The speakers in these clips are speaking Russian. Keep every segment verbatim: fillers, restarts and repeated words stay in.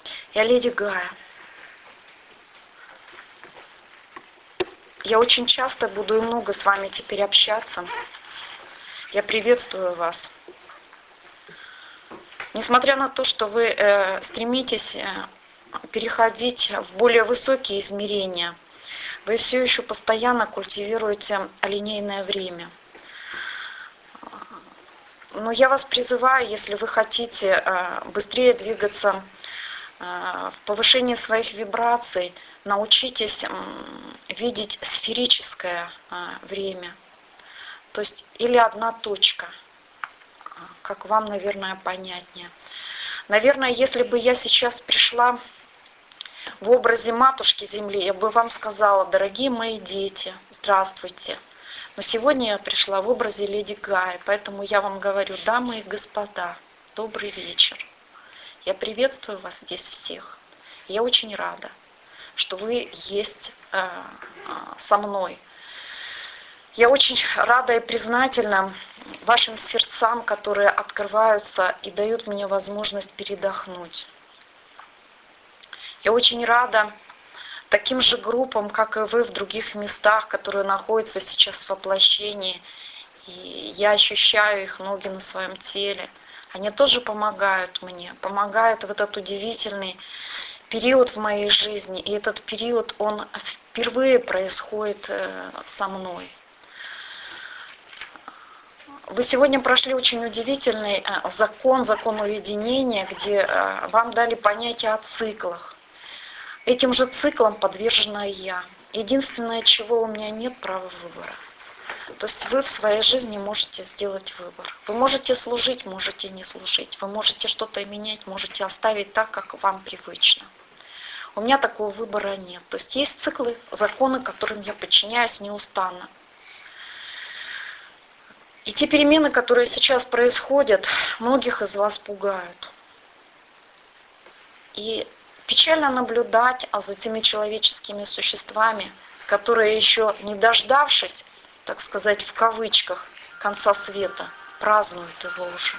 Я Леди Гая. Я очень часто буду и много с вами теперь общаться. Я приветствую вас. Несмотря на то, что вы э, стремитесь э, переходить в более высокие измерения, вы все еще постоянно культивируете линейное время. Но я вас призываю, если вы хотите э, быстрее двигаться э, в повышении своих вибраций, научитесь видеть сферическое время, то есть или одна точка, как вам, наверное, понятнее. Наверное, если бы я сейчас пришла в образе матушки Земли, я бы вам сказала: дорогие мои дети, здравствуйте. Но сегодня я пришла в образе Леди Гаи, поэтому я вам говорю: дамы и господа, добрый вечер. Я приветствую вас здесь всех. Я очень рада, что вы есть э, со мной. Я очень рада и признательна вашим сердцам, которые открываются и дают мне возможность передохнуть. Я очень рада таким же группам, как и вы, в других местах, которые находятся сейчас в воплощении. И я ощущаю их ноги на своем теле. Они тоже помогают мне, помогают в этот удивительный период в моей жизни. И этот период, он впервые происходит со мной. Вы сегодня прошли очень удивительный закон, закон уединения, где вам дали понятие о циклах. Этим же циклам подвержена и я. Единственное, чего у меня нет права выбора. То есть вы в своей жизни можете сделать выбор. Вы можете служить, можете не служить. Вы можете что-то менять, можете оставить так, как вам привычно. У меня такого выбора нет. То есть есть циклы, законы, которым я подчиняюсь неустанно. И те перемены, которые сейчас происходят, многих из вас пугают. И печально наблюдать а за теми человеческими существами, которые еще не дождавшись, так сказать, в кавычках, конца света, празднуют его уже.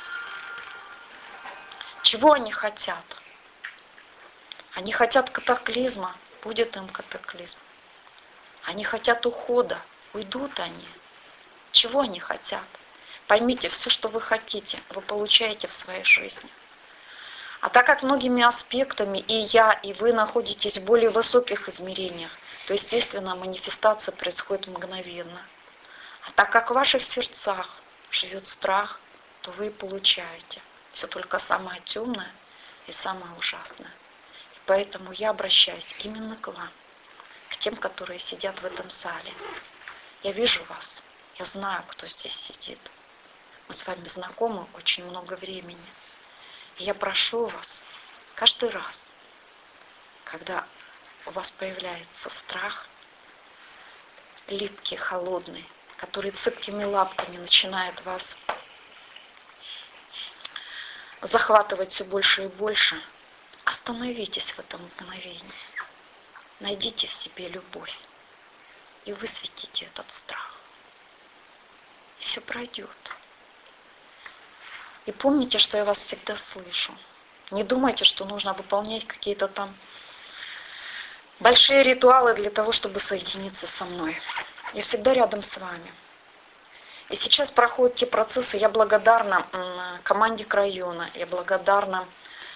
Чего они хотят? Они хотят катаклизма, будет им катаклизм. Они хотят ухода, уйдут они. Чего они хотят? Поймите, все, что вы хотите, вы получаете в своей жизни. А так как многими аспектами и я, и вы находитесь в более высоких измерениях, то, естественно, манифестация происходит мгновенно. А так как в ваших сердцах живет страх, то вы получаете все только самое темное и самое ужасное. И поэтому я обращаюсь именно к вам, к тем, которые сидят в этом зале. Я вижу вас, я знаю, кто здесь сидит. Мы с вами знакомы очень много времени. И я прошу вас каждый раз, когда у вас появляется страх, липкий, холодный, который цепкими лапками начинает вас захватывать все больше и больше, остановитесь в этом мгновении. Найдите в себе любовь и высветите этот страх. И все пройдет. И помните, что я вас всегда слышу. Не думайте, что нужно выполнять какие-то там большие ритуалы для того, чтобы соединиться со мной. Я всегда рядом с вами. И сейчас проходят те процессы. Я благодарна команде Крайона, я благодарна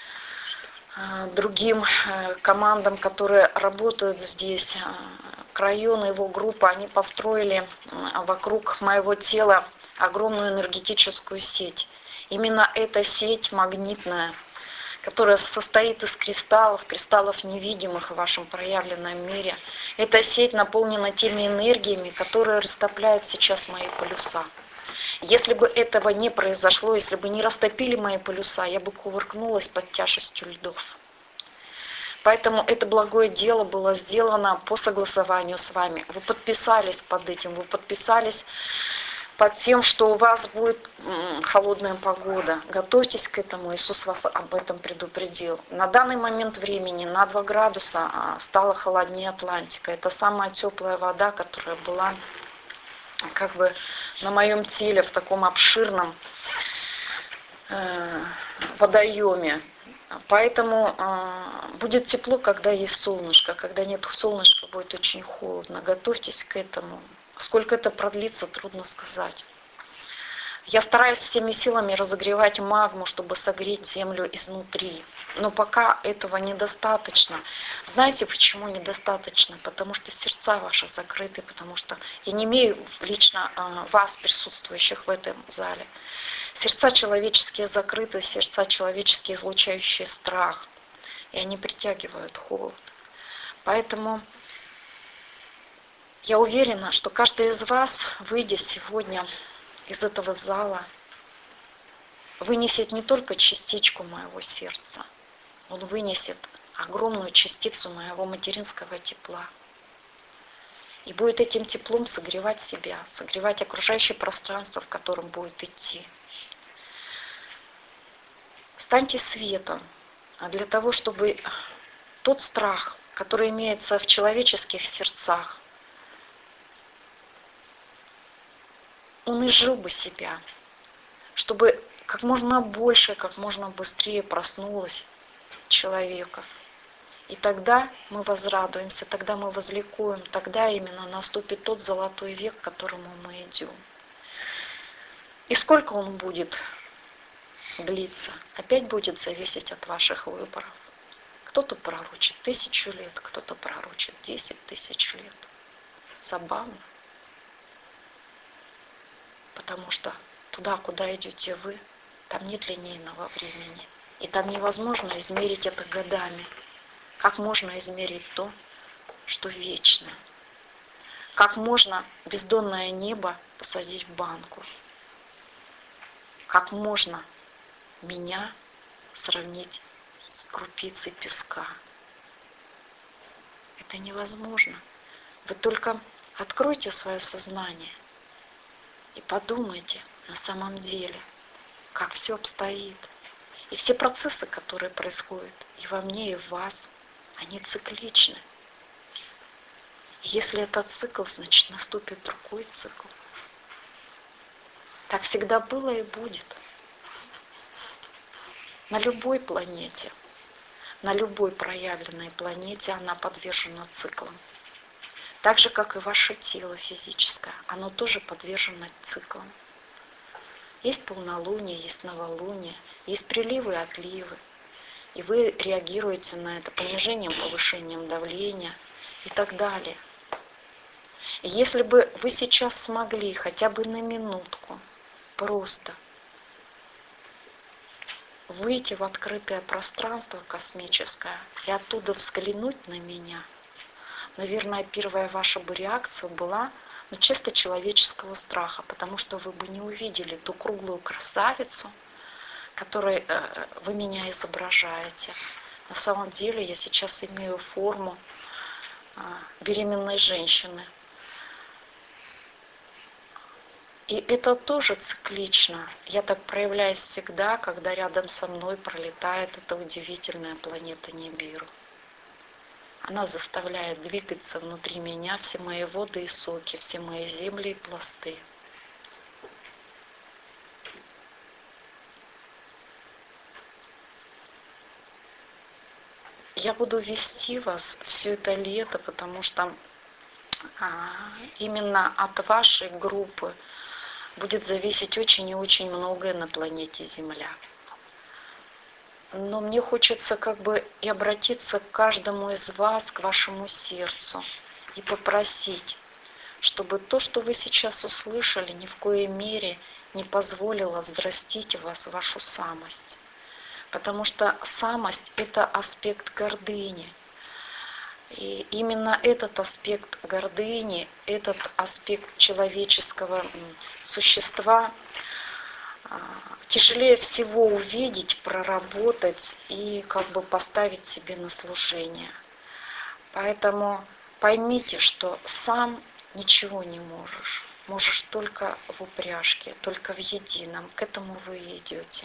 другим командам, которые работают здесь. Крайон и его группа, они построили вокруг моего тела огромную энергетическую сеть. Именно эта сеть магнитная, которая состоит из кристаллов, кристаллов невидимых в вашем проявленном мире. Эта сеть наполнена теми энергиями, которые растопляют сейчас мои полюса. Если бы этого не произошло, если бы не растопили мои полюса, я бы кувыркнулась под тяжестью льдов. Поэтому это благое дело было сделано по согласованию с вами. Вы подписались под этим, вы подписались под тем, что у вас будет холодная погода. Готовьтесь к этому, Иисус вас об этом предупредил. На данный момент времени на два градуса стало холоднее Атлантика. Это самая теплая вода, которая была как бы на моем теле в таком обширном э, водоеме. Поэтому э, будет тепло, когда есть солнышко. Когда нет солнышка, будет очень холодно. Готовьтесь к этому. Сколько это продлится, трудно сказать. Я стараюсь всеми силами разогревать магму, чтобы согреть землю изнутри. Но пока этого недостаточно. Знаете, почему недостаточно? Потому что сердца ваши закрыты, потому что я не имею лично вас, присутствующих в этом зале. Сердца человеческие закрыты, сердца человеческие, излучающие страх. И они притягивают холод. Поэтому я уверена, что каждый из вас, выйдя сегодня из этого зала, вынесет не только частичку моего сердца, он вынесет огромную частицу моего материнского тепла. И будет этим теплом согревать себя, согревать окружающее пространство, в котором будет идти. Станьте светом, а для того, чтобы тот страх, который имеется в человеческих сердцах, он изжил бы себя, чтобы как можно больше, как можно быстрее проснулось человеков. И тогда мы возрадуемся, тогда мы возликуем, тогда именно наступит тот золотой век, к которому мы идем. И сколько он будет длиться, опять будет зависеть от ваших выборов. Кто-то пророчит тысячу лет, кто-то пророчит десять тысяч лет. Забавно. Потому что туда, куда идете вы, там нет линейного времени. И там невозможно измерить это годами. Как можно измерить то, что вечно? Как можно бездонное небо посадить в банку? Как можно меня сравнить с крупицей песка? Это невозможно. Вы только откройте свое сознание и подумайте на самом деле, как все обстоит. И все процессы, которые происходят и во мне, и в вас, они цикличны. Если это цикл, значит наступит другой цикл. Так всегда было и будет. На любой планете, на любой проявленной планете она подвержена циклам. Так же, как и ваше тело физическое, оно тоже подвержено циклам. Есть полнолуние, есть новолуние, есть приливы и отливы. И вы реагируете на это понижением, повышением давления и так далее. И если бы вы сейчас смогли хотя бы на минутку просто выйти в открытое пространство космическое и оттуда взглянуть на меня, наверное, первая ваша бы реакция была, ну, чисто человеческого страха, потому что вы бы не увидели ту круглую красавицу, которой э, вы меня изображаете. На самом деле я сейчас имею форму э, беременной женщины. И это тоже циклично. Я так проявляюсь всегда, когда рядом со мной пролетает эта удивительная планета Нибиру. Она заставляет двигаться внутри меня все мои воды и соки, все мои земли и пласты. Я буду вести вас все это лето, потому что а, именно от вашей группы будет зависеть очень и очень многое на планете Земля. Но мне хочется как бы и обратиться к каждому из вас, к вашему сердцу, и попросить, чтобы то, что вы сейчас услышали, ни в коей мере не позволило взрастить в вас вашу самость. Потому что самость – это аспект гордыни. И именно этот аспект гордыни, этот аспект человеческого существа тяжелее всего увидеть, проработать и как бы поставить себе на служение. Поэтому поймите, что сам ничего не можешь. Можешь только в упряжке, только в едином. К этому вы и идете.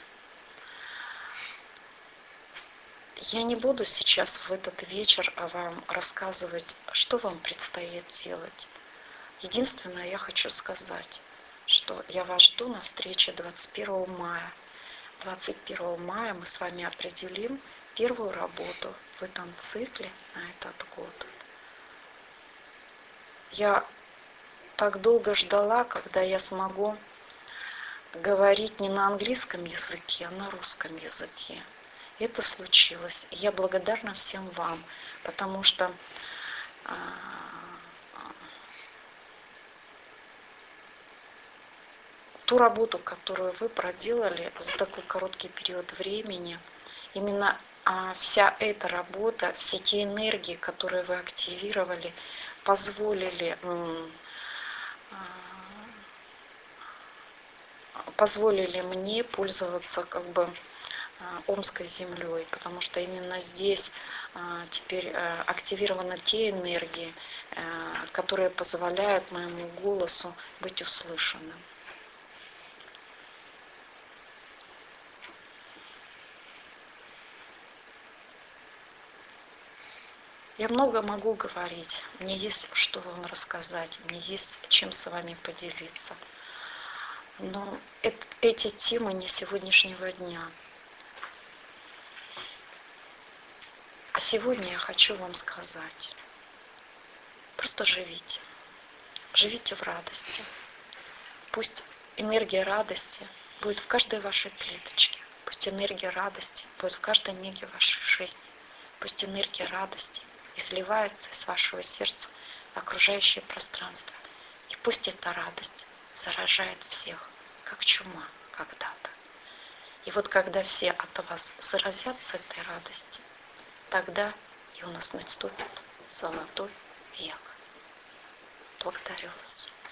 Я не буду сейчас в этот вечер вам рассказывать, что вам предстоит делать. Единственное, я хочу сказать, что я вас жду на встрече двадцать первого мая. двадцать первого мая мы с вами определим первую работу в этом цикле на этот год. Я так долго ждала, когда я смогу говорить не на английском языке, а на русском языке. Это случилось. И я благодарна всем вам, потому что а, ту работу, которую вы проделали за такой короткий период времени, именно а, вся эта работа, все те энергии, которые вы активировали, позволили, позволили мне пользоваться как бы Омской землей, потому что именно здесь теперь активированы те энергии, которые позволяют моему голосу быть услышанным. Я много могу говорить, мне есть что вам рассказать, мне есть чем с вами поделиться. Но это, эти темы не сегодняшнего дня. А сегодня я хочу вам сказать, просто живите, живите в радости. Пусть энергия радости будет в каждой вашей клеточке, пусть энергия радости будет в каждой миге вашей жизни, пусть энергия радости изливается из вашего сердца в окружающее пространство. И пусть эта радость заражает всех, как чума когда-то. И вот когда все от вас заразятся этой радостью, тогда и у нас наступит золотой век. Благодарю вас.